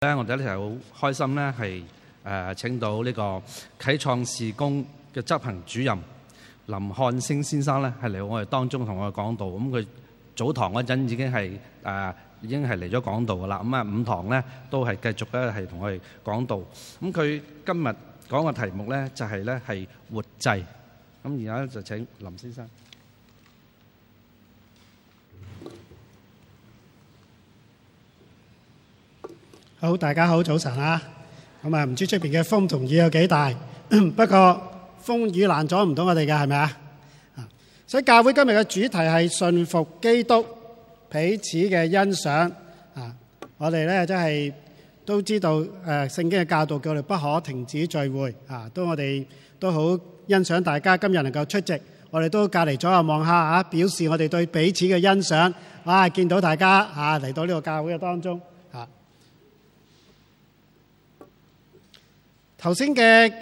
我哋一齊好開心咧，係請到呢個啟創事工嘅執行主任林漢星先生咧，係嚟我哋當中同我哋講道。咁佢早堂嗰陣已經係嚟咗講道噶啦。咁啊午堂咧都係繼續咧係同我哋講道。咁佢今日講嘅題目咧就係咧係活祭。咁而家就請林先生。 好，大家好，早晨啊！咁啊，唔知出邊嘅風同雨有幾大，不過風雨攔阻唔到我哋嘅，係咪啊？所以教會今日嘅主題係順服基督，彼此嘅欣賞啊！我哋咧真係都知道聖經嘅教導叫我哋不可停止聚會啊！我哋都好欣賞大家今日能夠出席，我哋都隔離左右望下啊，表示我哋對彼此嘅欣賞啊！見到大家啊嚟到呢個教會嘅當中。頭先嘅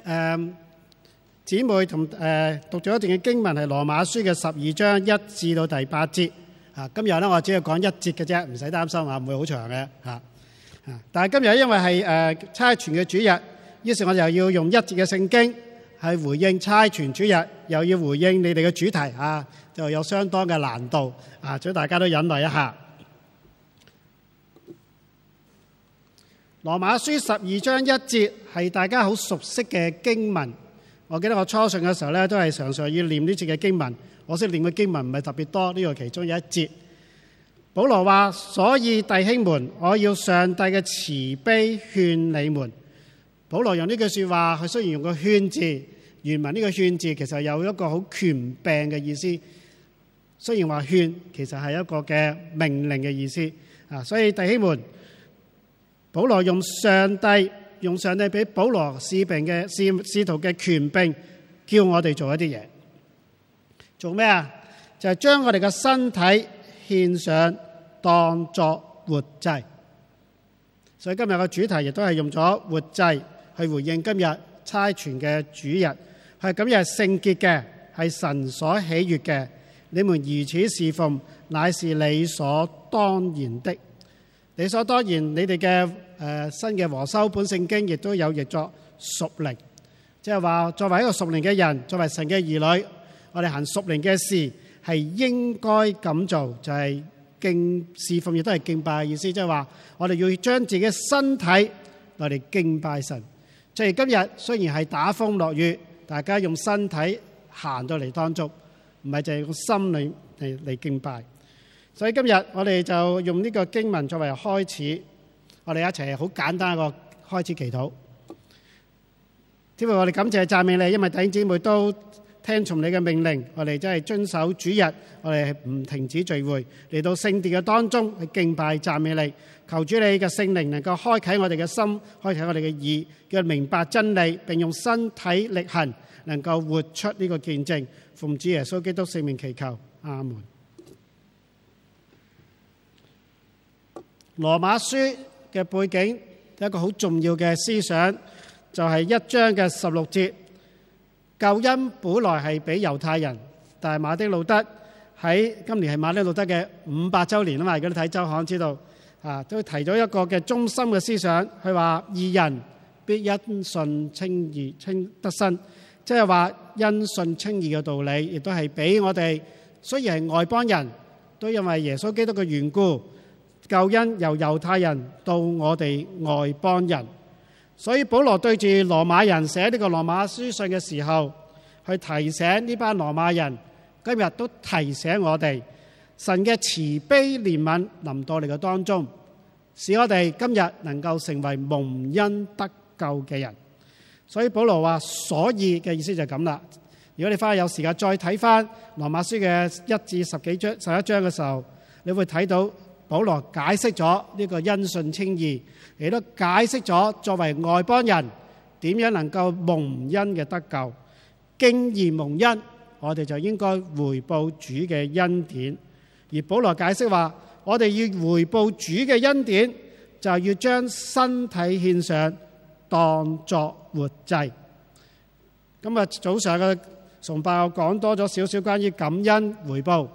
姊妹同讀咗一段嘅經文係羅馬書嘅12章1至到第8節啊。今日咧我只係講一節嘅啫，唔使擔心啊，唔會好長嘅嚇。但係今日因為係差傳嘅主日，於是我哋又要用一節嘅聖經係回應差傳主日，又要回應你哋嘅主題啊，就有相當嘅難度啊，所以大家都忍耐一下。羅馬書12章1節係大家好熟悉嘅經文，我記得我初信嘅時候咧，都係常常要念呢節嘅經文。我識念嘅經文唔係特別多，呢個其中有一節。保羅話：所以弟兄們，我要上帝嘅慈悲勸你們。保羅用呢句説話，佢雖然用個勸字，原文呢個勸字其實有一個好權柄嘅意思。雖然話勸，其實係一個嘅命令嘅意思啊。所以弟兄們，保羅用上帝俾保羅使徒嘅權柄，叫我哋做一啲嘢。做咩啊？就係將我哋嘅身體獻上，當作活祭。所以今日嘅主題亦都係用咗活祭去回應今日差傳嘅主日。係今日係聖潔嘅，係神所喜悅嘅。你們如此侍奉，乃是理所當然的。理所當然，你哋嘅新嘅和修本聖經亦都有譯作屬靈，即係話作為一個屬靈嘅人，作為神嘅兒女，我哋行屬靈嘅事係應該咁做，就係侍奉，亦都係敬拜嘅意思，即係話我哋要將自己嘅身體嚟嚟敬拜神。即係今日雖然係打風落雨，大家用身體行到嚟當中，唔係淨係用心嚟敬拜。所以今日我哋就用呢個經文作為開始，我哋一齊好簡單一個開始祈禱。因為我哋感謝讚美你，因為弟兄姊妹都聽從你嘅命令，我哋真係遵守主日，我哋唔停止聚會，嚟到聖殿嘅當中去敬拜讚美你。求主你嘅聖靈能夠開啟我哋嘅心，開啟我哋嘅耳，叫明白真理，並用身體力行能夠活出呢個見證。奉主耶穌基督聖名祈求，阿門。羅馬書嘅背景有一個好重要嘅思想，就係1章嘅16節。救恩本來係俾猶太人，但係馬丁路德喺今年係馬丁路德嘅500週年啊嘛，如果你睇週刊知道啊，都提咗一個嘅中心嘅思想，佢話義人必因信稱義稱得生，即係話因信稱義嘅道理，亦都係俾我哋雖然係外邦人都因為耶穌基督嘅緣故。救恩由猶太人到我哋外邦人，所以保羅對住羅馬人寫呢個羅馬書信嘅時候，去提醒呢班羅馬人，今日都提醒我哋，神嘅慈悲憐憫臨到我哋嘅當中，使我哋今日能夠成為蒙恩得救嘅人。所以保羅話，所以嘅意思就係咁啦。如果你翻去有時間再睇翻羅馬書嘅1至11章嘅時候，你會睇到。保羅解釋咗呢個因信稱義，亦都解釋咗作為外邦人點樣能夠蒙恩嘅得救。既然蒙恩，我哋就應該回報主嘅恩典。而保羅解釋話，我哋要回報主嘅恩典，就係要將身體獻上，當作活祭。今日早上嘅崇拜我講多咗少少關於感恩回報。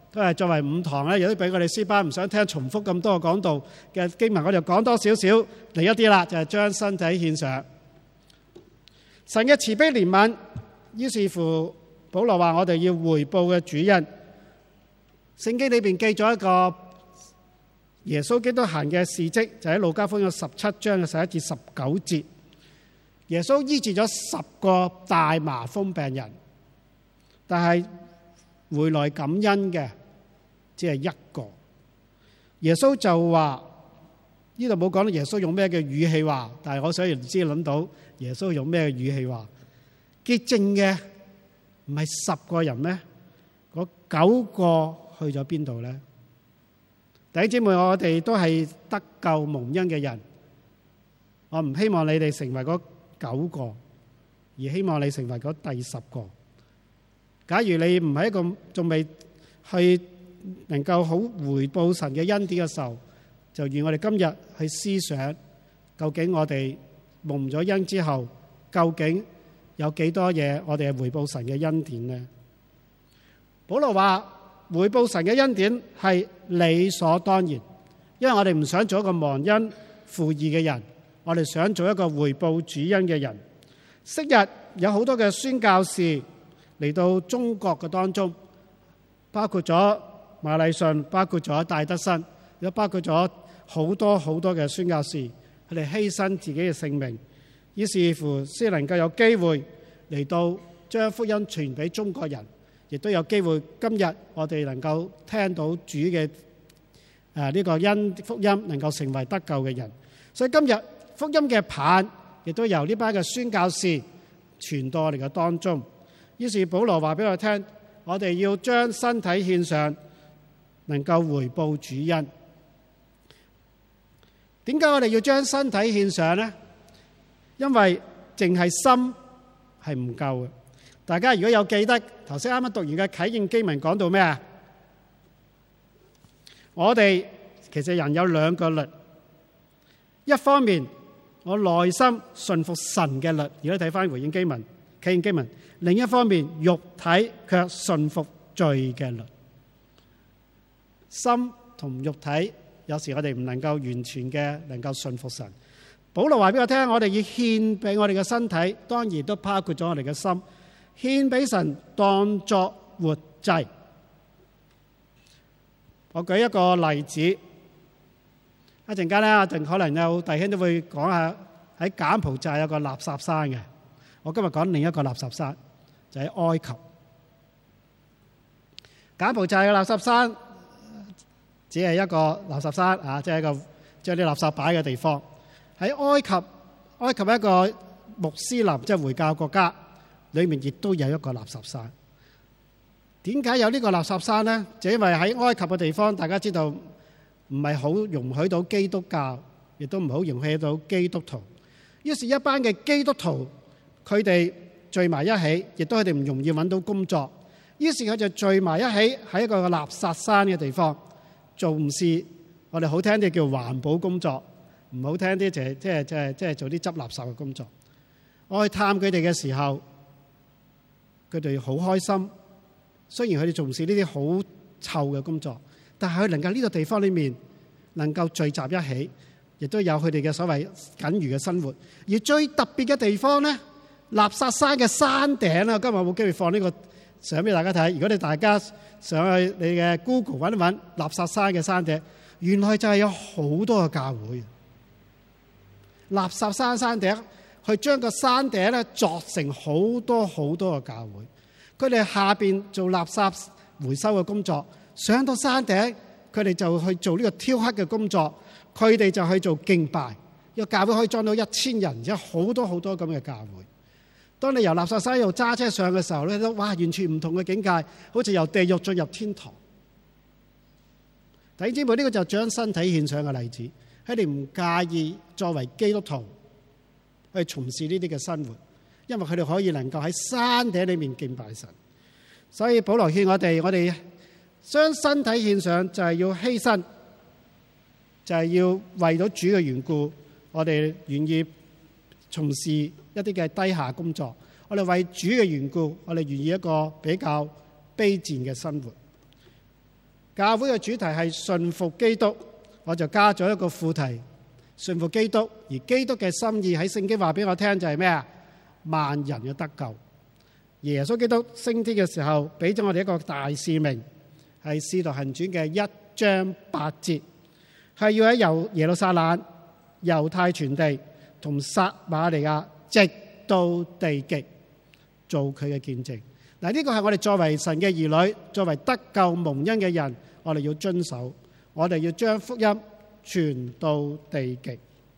都係作為5堂咧，有啲俾我哋詩班唔想聽重複咁多個講道嘅經文，我就講多少少嚟一啲啦，就係將身體獻上。神嘅慈悲憐憫，於是乎保羅話我哋要回報嘅主恩。聖經裏邊記咗一個耶穌基督行嘅事蹟，就喺路加福音17章嘅11至19節。耶穌醫治咗10個大麻風病人，但係回來感恩嘅只係1個。耶穌就話，呢度冇講到耶穌用咩嘅語氣話，但係我想唔知諗到耶穌用咩語氣話。潔淨嘅唔係10個人咩？嗰9個去咗邊度呢？弟兄姊妹，我哋都係得救蒙恩嘅人，我唔希望你哋成為嗰9個，而希望你成為嗰第10個。假如你唔係一個仲未去能夠好回報神嘅恩典嘅時候，就願我哋今日去思想，究竟我哋蒙咗恩之後，究竟有幾多嘢我哋係回報神嘅恩典呢？保羅話回報神嘅恩典係理所當然，因為我哋唔想做一個忘恩負義嘅人，我哋想做一個回報主恩嘅人。昔日有好多嘅宣教士嚟到中國嘅當中，包括咗馬禮遜，包括咗戴德生，亦包括咗好多好多嘅宣教士，佢哋犧牲自己嘅性命，於是乎先能夠有機會嚟到將福音傳俾中國人，亦都有機會今日我哋能夠聽到主嘅呢個福音，能夠成為得救嘅人。所以今日福音嘅棒亦都由呢班嘅宣教士傳到我哋嘅當中。於是保羅話俾我聽，我哋要將身體獻上，能夠回報主恩。點解我哋要將身體獻上呢？因為淨係心係唔夠嘅。大家如果有記得頭先啱啱讀完嘅啟應經文講到咩啊？我哋其實人有2個律，一方面我內心順服神嘅律，如果睇翻回應經文、啟應經文；另一方面肉體卻順服罪嘅律。心同肉體有時我哋唔能夠完全嘅能夠順服神。保羅話俾我聽，我哋要獻俾我哋嘅身體，當然都包括咗我哋嘅心，獻俾神當作活祭。我舉一個例子，一陣間咧，可能有弟兄都會講下喺柬埔寨有個垃圾山嘅。我今日講另一個垃圾山，就喺埃及。柬埔寨嘅垃圾山只係一個垃圾山啊，即係一個將啲垃圾擺嘅地方。喺埃及一個穆斯林即係回教國家，裏面亦都有一個垃圾山。點解有呢個垃圾山呢？就因為喺埃及嘅地方，大家知道唔係好容許到基督教，亦都唔好容許到基督徒。於是，一班嘅基督徒佢哋聚埋一起，亦都佢哋唔容易揾到工作。於是佢就聚埋一起喺一個垃圾山嘅地方做唔事，我哋好聽啲叫環保工作，唔好聽啲就係即係做啲執垃圾嘅工作。我去探佢哋嘅時候，佢哋好開心。雖然佢哋從事呢啲好臭嘅工作，但係佢能夠呢個地方裏面能夠聚集一起，亦都有佢哋嘅所謂僅餘嘅生活。而最特別嘅地方咧，垃圾山嘅山頂啦，今日冇機會放呢個相俾大家睇。如果你大家上去你嘅 Google 揾一揾垃圾山嘅山頂，原來就係有好多嘅教會。垃圾山山頂去將個山頂咧鑿成好多好多嘅教會。佢哋下邊做垃圾回收嘅工作，上到山頂，佢哋就去做呢個雕刻嘅工作，佢哋就去做敬拜。一個教會可以裝到1000人，而且好多好多咁嘅教會。當你由垃圾山度揸車上嘅時候咧，都哇完全唔同嘅境界，好似由地獄進入天堂。弟兄姊妹，呢個就將身體獻上嘅例子，佢哋唔介意作為基督徒去從事呢啲嘅生活。因為佢哋可以能夠喺山頂裏面敬拜神，所以保羅勸我哋將身體獻上就係要犧牲，就係要為咗主嘅緣故，我哋願意從事一啲嘅低下工作。我哋為主嘅緣故，我哋願意一個比較卑賤嘅生活。 教會嘅主題係信服基督，我就加咗一個副題，信服基督。而基督嘅心意喺聖經話俾我聽就係咩啊？萬人嘅得救。耶穌基督升天嘅時候，俾咗我哋一個大使命，係《使徒行傳》嘅1章8節，係要喺耶路撒冷、猶太全地同撒瑪利亞，直到地極，做佢嘅見證。嗱，呢個係我哋作為神嘅兒女，作為得救蒙恩嘅人，我哋要遵守，我哋要將福音傳到地極。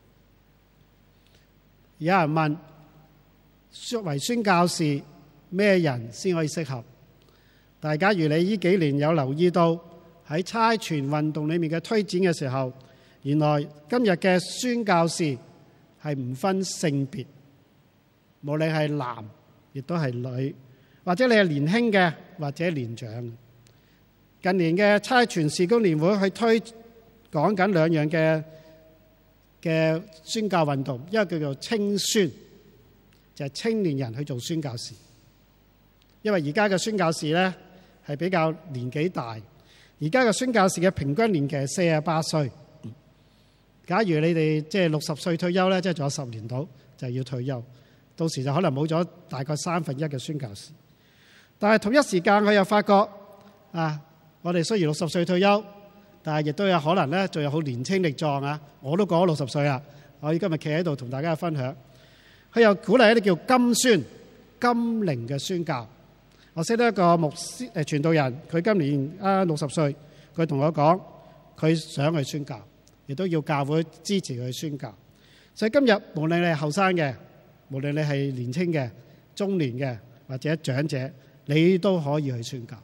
有人問，作為宣教士，咩人先可以適合？但係假如你呢幾年有留意到喺差傳運動裏面嘅推展嘅時候，原來今日嘅宣教士係唔分性別，無論係男亦都係女，或者你係年輕嘅或者年長。近年嘅差傳事工聯會去推講緊兩樣嘅宣教運動，一個叫做青宣，就係青年人去做宣教士。因為而家嘅宣教士咧係比較年紀大，而家嘅宣教士嘅平均年期係48歲。假如你哋即係60歲退休咧，即係仲有10年到就要退休，到時就可能冇咗大概1/3嘅宣教士。但係同一時間佢又發覺啊，我哋雖然60歲退休，但係亦都有可能咧，仲有好年青力壯啊！我都過咗60歲啦，我今日企喺度同大家分享。佢又鼓勵一啲叫金宣、金齡嘅宣教。我識得一個牧師傳道人，佢今年60歲，佢同我講佢想去宣教，亦都要教會支持佢去宣教。所以今日無論你係後生嘅，無論你係年青嘅、中年嘅或者長者，你都可以去宣教。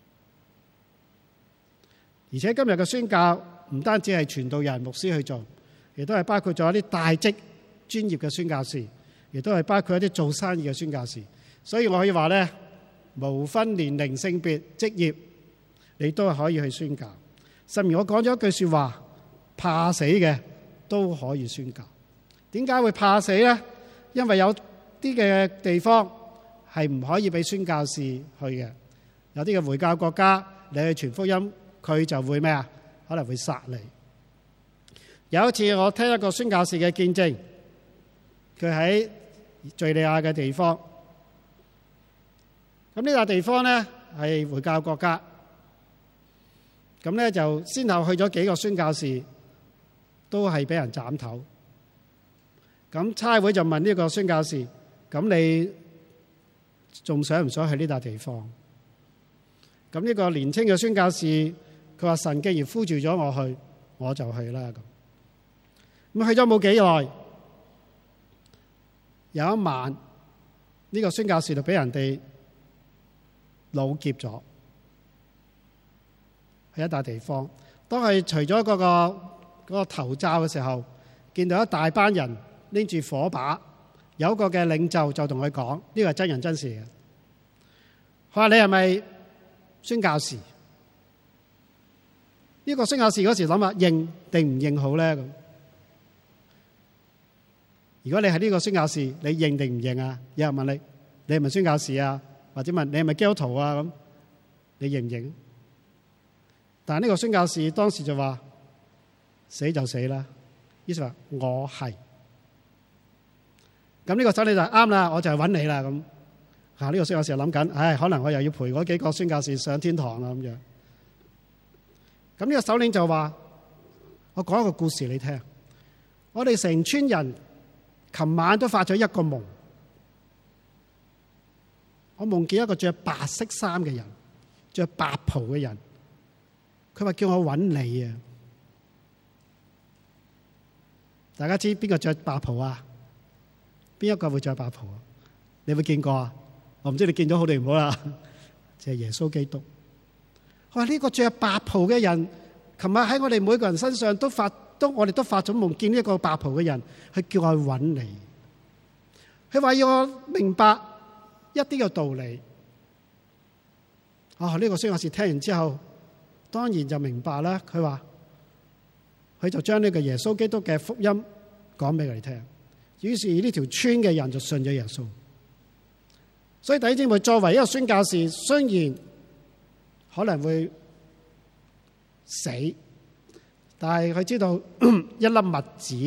而且今日嘅宣教唔單止係傳道人、牧師去做，亦都係包括咗一啲大職專業嘅宣教士，亦都係包括一啲做生意嘅宣教士。所以我可以話咧，無分年齡、性別、職業，你都係可以去宣教。甚至我講咗一句說話，怕死嘅都可以宣教。點解會怕死咧？因為有啲嘅地方係唔可以俾宣教士去嘅，有啲嘅回教國家，你去傳福音，佢就會咩啊？可能會殺你。有一次我聽一個宣教士嘅見證，佢喺敘利亞嘅地方。咁呢笪地方咧係回教國家，咁咧就先後去咗幾個宣教士，都係俾人斬頭。咁差會就問呢個宣教士：咁你仲想唔想去呢笪地方？咁呢個年輕嘅宣教士，佢話神既然呼召咗我去，我就去啦。咁去咗冇幾耐，有一晚呢個宣教士就俾人哋擄劫咗，喺一笪地方。當佢除咗嗰個頭罩嘅時候，見到一大班人拎住火把，有一個嘅領袖就同佢講：呢個係真人真事嘅。佢話：你係咪宣教士？呢個宣教士嗰時諗下認定唔認好咧？咁如果你係呢個宣教士，你認定唔認啊？有人問你：你係咪宣教士啊？或者問你係咪基督徒啊？咁你認唔認？但係呢個宣教士當時就話：死就死啦。於是話我係。咁呢個首領就啱啦，我就係揾你啦。咁呢個宣教士諗緊，可能我又要陪嗰幾個宣教士上天堂啦咁樣。咁呢個首領就話：我講一個故事你聽。我哋成村人琴晚都發咗一個夢。我夢見一個着白色衫嘅人，着白袍嘅人，佢話叫我揾你啊！大家知邊個着白袍啊？邊一個會着白袍啊？你有冇見過啊？我唔知你見咗好定唔好啦。就係耶穌基督。佢話呢個着白袍嘅人，琴日喺我哋每個人身上我哋都發咗夢，見呢一個白袍嘅人，佢叫我去揾你。佢話要我明白一啲嘅道理。呢個宣教士聽完之後，當然就明白啦。佢話佢就將呢個耶穌基督嘅福音講俾佢哋聽。於是呢條村嘅人就信咗耶穌。所以弟兄姊妹，作為一個宣教士，雖然可能會死，但係佢知道一粒麥子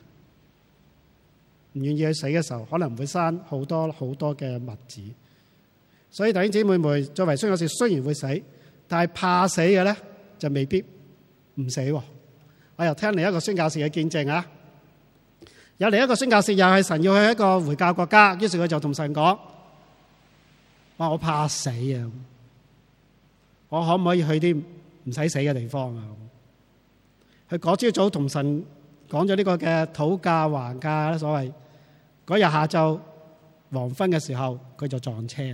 唔願意去死嘅時候，可能會生好多好多嘅麥子。所以弟兄姊妹們，作為宣教士雖然會死，但係怕死嘅咧就未必唔死喎。我又聽另一個宣教士嘅見證啊，有另一個宣教士又係神要去一個回教國家，於是佢就同神講：哇，我怕死啊！我可唔可以去啲唔使死嘅地方啊？佢嗰朝早同神講咗呢個嘅討價還價啦，所謂嗰日下晝黃昏嘅時候，佢就撞車。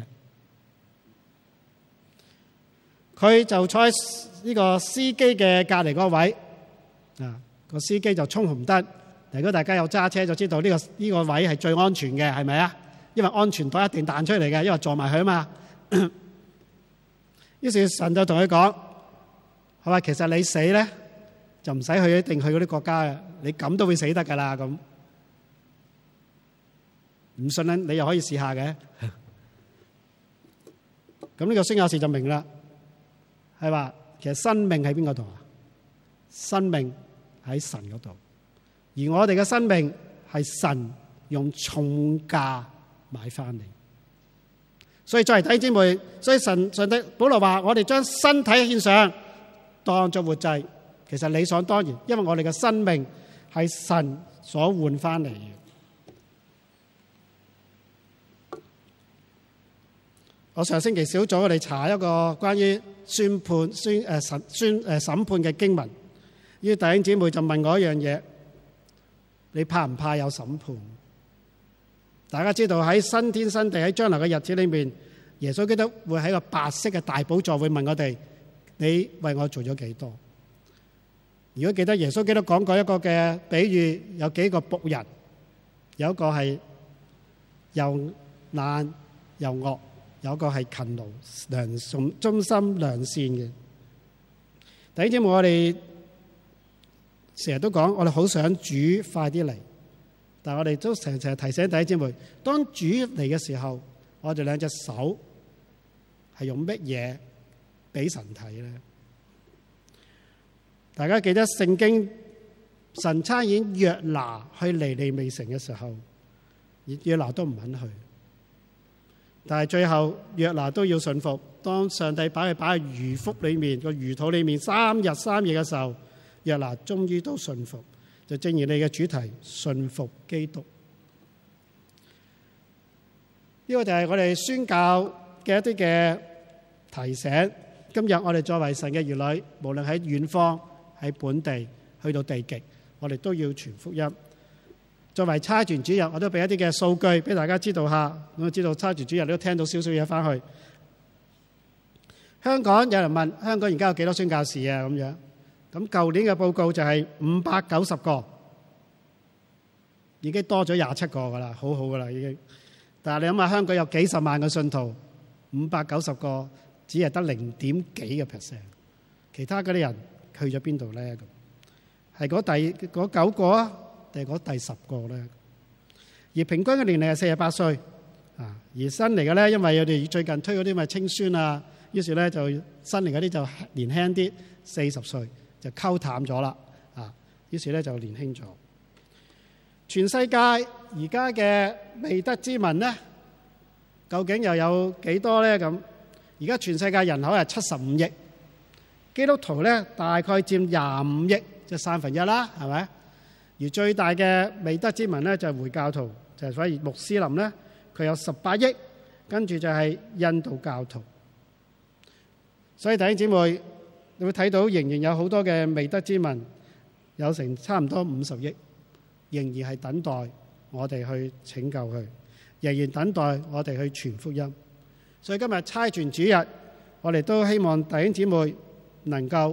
佢就坐喺呢個司機嘅隔離嗰位，個司機就衝紅燈。如果大家有揸車就知道呢個位係最安全嘅，係咪啊？因為安全帶一定彈出嚟嘅，因為撞埋佢啊嘛。於是神就同佢講：係嘛，其實你死咧就唔使去一定去嗰啲國家嘅，你咁都會死得㗎啦。咁唔信咧，你又可以試下嘅。咁呢個宣教士就明啦。係話，其實生命喺邊個度啊？生命喺神嗰度，而我哋嘅生命係神用重價買翻嚟。所以作為弟兄姊妹，所以上帝保羅話：我哋將身體獻上，當作活祭。其實理所當然，因為我哋嘅生命係神所換翻嚟嘅。我上星期小組我哋查一個關於審判嘅經文，呢啲弟兄姊妹就問我一樣嘢：你怕唔怕有審判？大家知道喺新天新地喺將來嘅日子裏面，耶穌基督會喺個白色嘅大寶座會問我哋：你為我做咗幾多？如果記得耶穌基督講過一個嘅比喻，有幾個僕人，有一個係又懶又惡，有一個係勤勞良忠心良善嘅。弟兄姊妹，我哋成日都講，我哋好想主快啲嚟，但係我哋都成日提醒弟兄姊妹，當主嚟嘅時候，我哋兩隻手係用乜嘢俾神睇咧？大家記得聖經神差遣約拿去尼尼微城嘅時候，約拿都唔肯去。但係最後約拿都要順服，當上帝把佢擺喺魚腹裏面個魚肚裏面3日3夜嘅時候，約拿終於都順服。就正如你嘅主題，順服基督。呢個就係我哋宣教嘅一啲嘅提醒。今日我哋作為神嘅兒女，無論喺遠方喺本地去到地極，我哋都要傳福音。作為差傳主日，我都俾一啲嘅數據俾大家知道下。我知道差傳主日你都聽到少少嘢翻去。香港有人問香港而家有幾多宣教士啊？咁樣咁舊年嘅報告就係590個，已經多咗27個噶啦，好好噶啦已經。但係你諗下，香港有幾十萬個信徒，590個只係得0點幾個%，其他嗰啲人去咗邊度咧？係嗰9個啊？定係嗰第10個咧？而平均嘅年齡係48歲啊！而新嚟嘅咧，因為我哋最近推嗰啲咪青宣啊，於是咧就新嚟嗰啲就年輕啲，40歲就溝淡咗啦啊！於是咧就年輕咗。全世界而家嘅未得之民咧，究竟又有幾多咧？咁而家全世界人口係75億，基督徒咧大概佔25億，即係1/3啦，係咪？而最大嘅未得之民咧就係回教徒，就係所謂穆斯林咧，佢有18億，跟住就係印度教徒。所以弟兄姊妹，你會睇到仍然有好多嘅未得之民，有成差唔多50億，仍然係等待我哋去拯救佢，仍然等待我哋去傳福音。所以今日差傳主日，我哋都希望弟兄姊妹能夠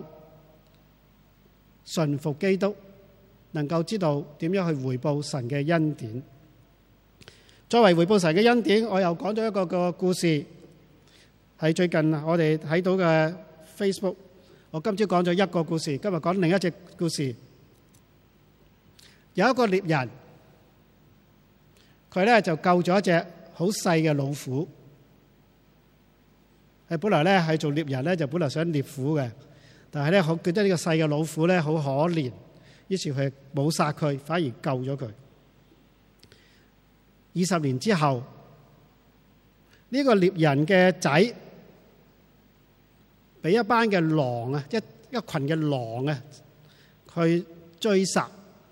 順服基督，能夠知道點樣去回報神嘅恩典。作為回報神嘅恩典，我又講咗一個故事，係最近我哋睇到嘅 Facebook。我今朝講咗一個故事，今日講另一隻故事。有一個獵人，佢咧就救咗一隻好細嘅老虎。佢本來咧係做獵人咧，就本來想獵虎嘅， 但係咧，我覺得呢個細嘅老虎咧好可憐，於是佢冇殺佢，反而救咗佢。20年之後，呢個獵人嘅仔俾一班嘅狼啊，一群嘅狼啊，去追殺。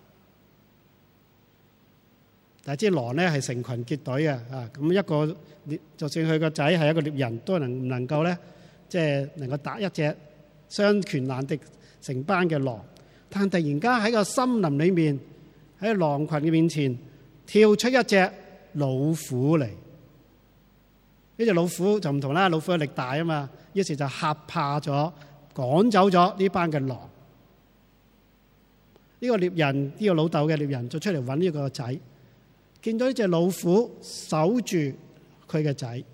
但係知狼咧係成群結隊嘅啊，咁一個就算佢個仔係一個獵人，都唔能夠咧，即係能夠打一隻雙拳難敵成班嘅狼。但突然間喺個森林裏面，喺狼群嘅面前跳出一隻老虎嚟。呢隻老虎就唔同啦，老虎嘅力大啊嘛，於是就嚇怕咗，趕走咗呢班嘅狼。呢個獵人，呢個老豆嘅獵人就出嚟揾呢個仔，見到呢隻老虎守住佢嘅仔。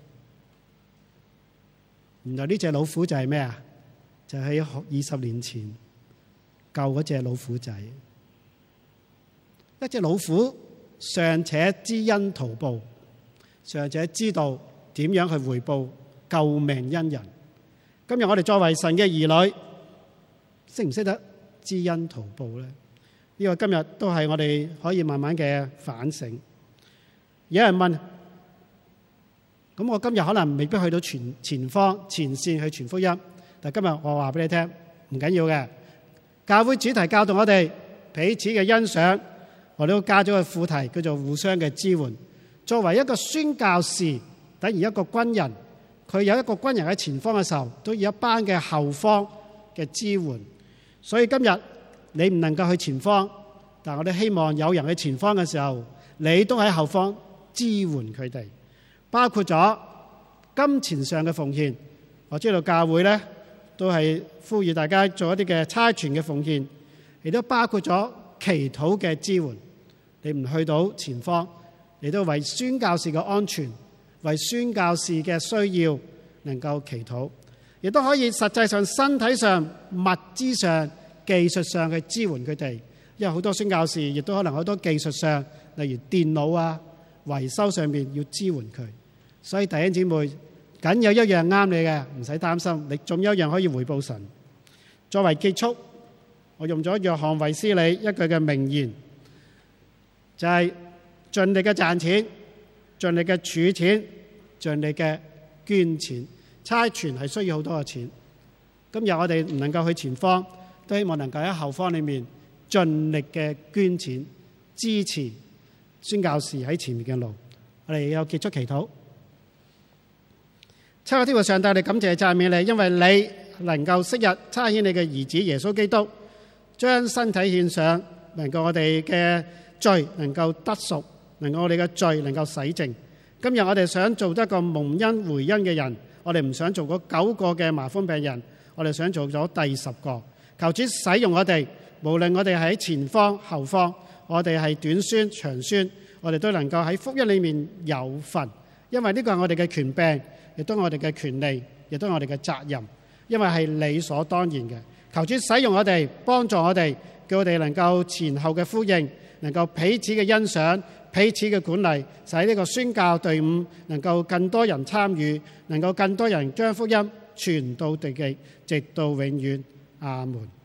原來呢隻老虎就係咩啊？就喺20年前救嗰隻老虎仔。一隻老虎尚且知恩圖報，尚且知道點樣去回報救命恩人。今日我哋作為神嘅兒女，識唔識得知恩圖報咧？呢個今日都係我哋可以慢慢嘅反省。有人問，咁我今日可能未必去到前方前線去傳福音，但今日我話俾你聽，唔緊要嘅。教會主題教導我哋彼此嘅欣賞，我哋都加咗個副題叫做互相嘅支援。作為一個宣教士，等於一個軍人，佢有一個軍人喺前方嘅時候，都有一班嘅後方嘅支援。所以今日你唔能夠去前方，但我哋希望有人去前方嘅時候，你都喺後方支援佢哋，包括咗金錢上嘅奉獻。我知道教會咧都係呼籲大家做一啲嘅差傳嘅奉獻，亦都包括咗祈禱嘅支援。你唔去到前方，你都為宣教士嘅安全，為宣教士嘅需要能夠祈禱，亦都可以實際上身體上、物資上、技術上去支援佢哋。因為好多宣教士亦都可能好多技術上，例如電腦啊、維修上面要支援佢。所以弟兄姊妹，僅有一樣啱你嘅，唔使擔心，你仲有一樣可以回報神。作為結束，我用咗約翰衛斯理一句嘅名言，就係盡力嘅賺錢，盡力嘅儲錢，盡力嘅捐錢。差傳係需要好多嘅錢。今日我哋唔能夠去前方，都希望能夠喺後方裏面盡力嘅捐錢，支持宣教士喺前面嘅路。我哋有結束祈禱。親愛的天父上帝，我哋感謝讚美你，因為你能夠昔日差遣你嘅兒子耶穌基督，將身體獻上，能夠我哋嘅罪能夠得贖，能夠我哋嘅罪能夠洗淨。今日我哋想做一個蒙恩回恩嘅人，我哋唔想做嗰9個嘅麻風病人，我哋想做咗第10個。求主使用我哋，無論我哋喺前方後方，我哋係短宣長宣，我哋都能夠喺福音裏面有份，因為呢個係我哋嘅權柄，亦都係我哋嘅權利，亦都係我哋嘅責任，因為係理所當然嘅。求主使用我哋，幫助我哋，叫我哋能夠前後嘅呼應，能夠彼此嘅欣賞，彼此嘅管理，使呢個宣教隊伍能夠更多人參與，能夠更多人將福音傳到地極，直到永遠。阿門。